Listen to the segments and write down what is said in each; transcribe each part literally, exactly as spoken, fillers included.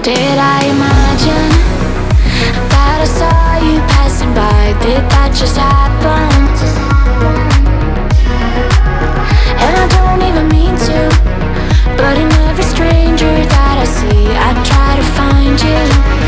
Did I imagine that I saw you passing by? Did that just happen? And I don't even mean to, but in every stranger that I see, I try to find you.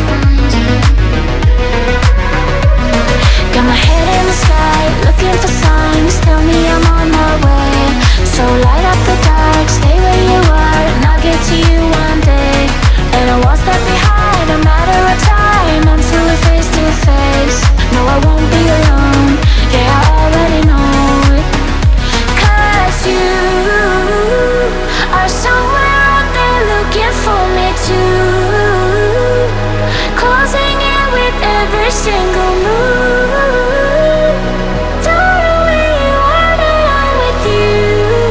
Got my head in the sky, looking for signs, tell me I'm on my way. So light up the dark, stay where you are, and I'll get to you one day. And I won't step behind, a matter of time, until we're face to face. No, I won't be alone, yeah, I already know it. Cause you are somewhere out there looking for me too, closing in with every single move. Don't know where you are, but I'm with you,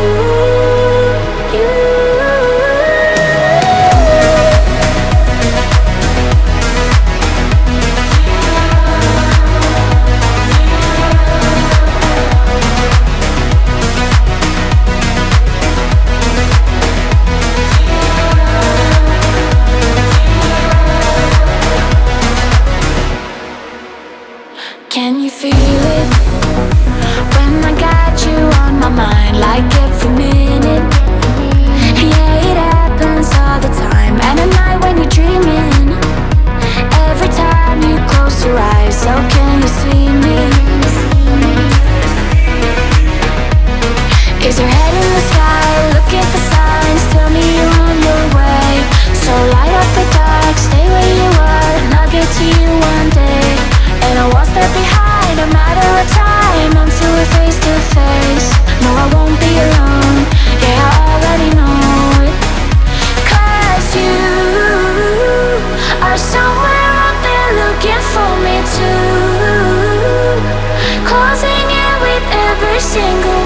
you. Can you feel it when I got you on my mind, like every minute? Yeah, it happens all the time. And at night when you're dreaming, every time you close your eyes, so can you see me? Is your head in the sky, looking for signs, tell me you're on your way. So light up the dark, stay where you are, and I'll get to you one day. And I won't step behind, a matter of time, until we're face to face. No, I won't be alone, yeah, I already know it. Cause you are somewhere out there looking for me too, closing in with every single